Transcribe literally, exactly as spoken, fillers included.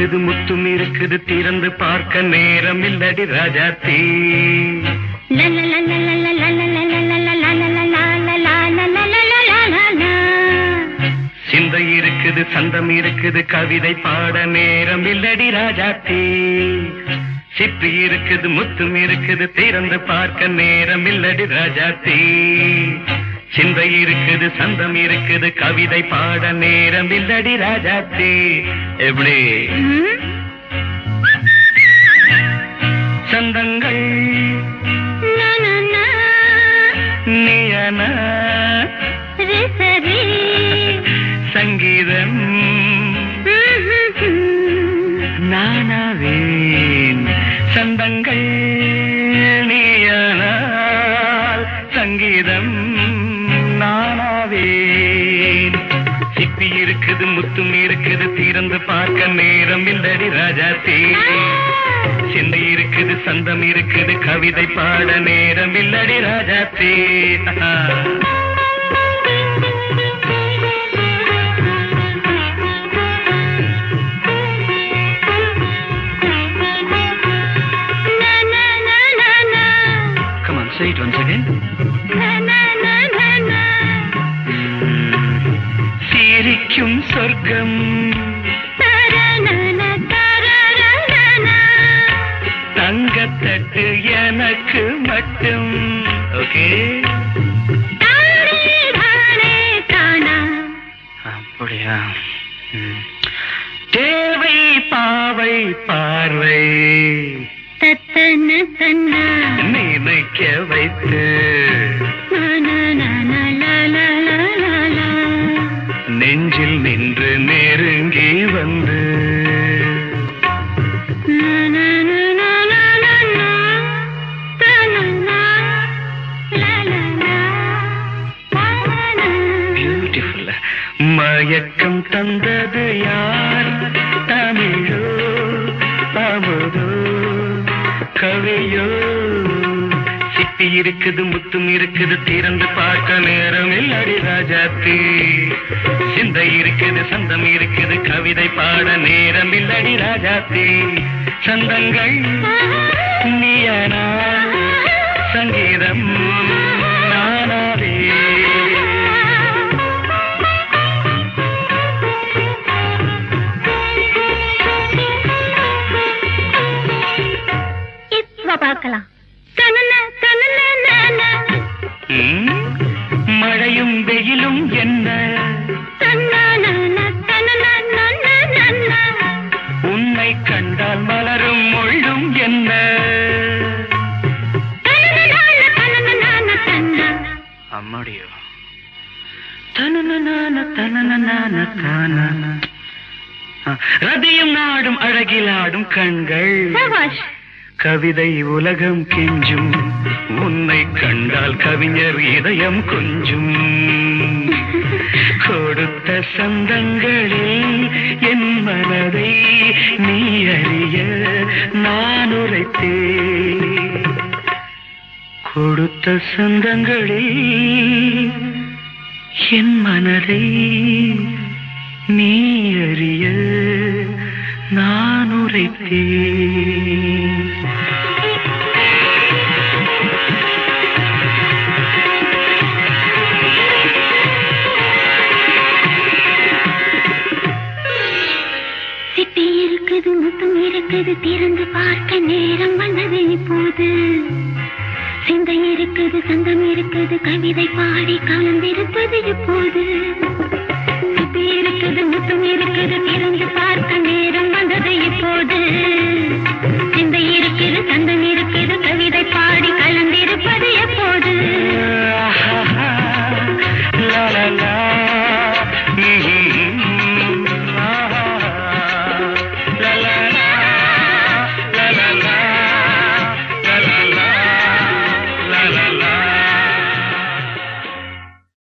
இருக்குது முத்தும் இருக்குது திறந்து பார்க்க நேரம் இல்லடி ராஜாத்தி. சிந்தை இருக்குது சந்தம் இருக்குது கவிதை பாட நேரம் இல்லடி ராஜாத்தி. சிப்பி இருக்குது முத்தும் இருக்குது திறந்து பார்க்க நேரம் இல்லடி ராஜாத்தி. சிந்தை இருக்குது சந்தம் இருக்குது கவிதை பாட நேரம் இல்லடி ராஜாத்தி. எப்படி சந்தங்கள் நீயன சங்கீதம் நானாவேன். சந்தங்கள் நீயானால் சங்கீதம் நானாவேன். சிப்பி இருக்குது முத்தும் இருக்குது திறந்து பார்க்க நேரம் இல்லடி ராஜாத்தி. சிந்தை இருக்குது சந்தம் இருக்குது கவிதை பாட நேரம் இல்லடி Rajathi. Say it once again. சிரிக்கும் சொர்க்கம் தங்கத்தட்டு எனக்கு மட்டும். ஓகே அப்படியா? தேவை பாவை பார்வை நினைக்க வைத்து நெஞ்சில் நின்று நெருங்கி வந்து பியூட்டிஃபுல். மயக்கம் தந்தது யார்? தமிழோ அமுதோ கவியோ? சிப்பி இருக்குது முத்தும் இருக்குது திறந்து பார்க்க நேரம் இல்லடி ராஜாத்தி. சிந்தை இருக்குது சந்தம் இருக்குது கவிதை பாட நேரம் இல்லடி ராஜாத்தி. சந்தங்கள் நீயனா சங்கீதம் நானாவே. பார்க்கலாம். மழையும் வெயிலும் என்ன உன்னை கண்டால் மலரும் முள்ளும் என்ன? அம்மாடியோ தனன தனன தான. ரதியும் நாடும் அழகிலாடும் கண்கள் கவிதை உலகம் கெஞ்சும். உன்னை கண்டால் கவிஞர் இதயம் கொஞ்சும். கொடுத்த சந்தங்களில் என் மனதை நீ அறிய நான் உரைத்தேன். கொடுத்த சந்தங்களில் என் மனதை நீ அறிய நான் உரைத்தேன். சிப்பி இருக்குது முத்தம் இருக்குது திறந்து பார்க்க நேரம் வந்தது இப்போது. சிந்தை இருக்குது சந்தம் இருக்குது கவிதை பாடி கலந்திருப்பது இப்போது.